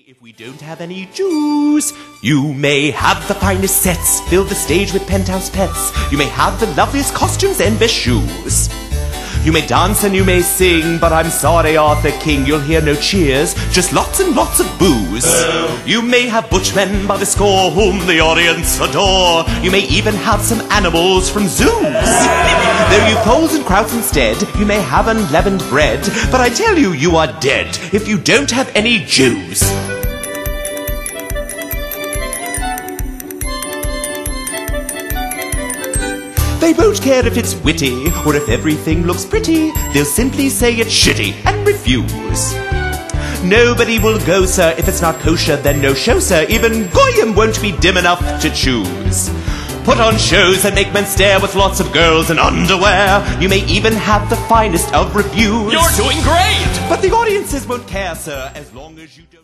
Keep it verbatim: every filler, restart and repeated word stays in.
If we don't have any Jews, you may have the finest sets, fill the stage with penthouse pets. You may have the loveliest costumes and best shoes. You may dance and you may sing, but I'm sorry, Arthur King, you'll hear no cheers, just lots and lots of booze. Oh. You may have butchmen by the score whom the audience adore. You may even have some animals from zoos. Oh. Though you poles and krauts instead, you may have unleavened bread, but I tell you, you are dead if you don't have any Jews. They won't care if it's witty, or if everything looks pretty. They'll simply say it's shitty and refuse. Nobody will go, sir, if it's not kosher, then no show, sir. Even Goyim won't be dim enough to choose. Put on shows that make men stare with lots of girls in underwear. You may even have the finest of reviews. You're doing great! But the audiences won't care, sir, as long as you don't...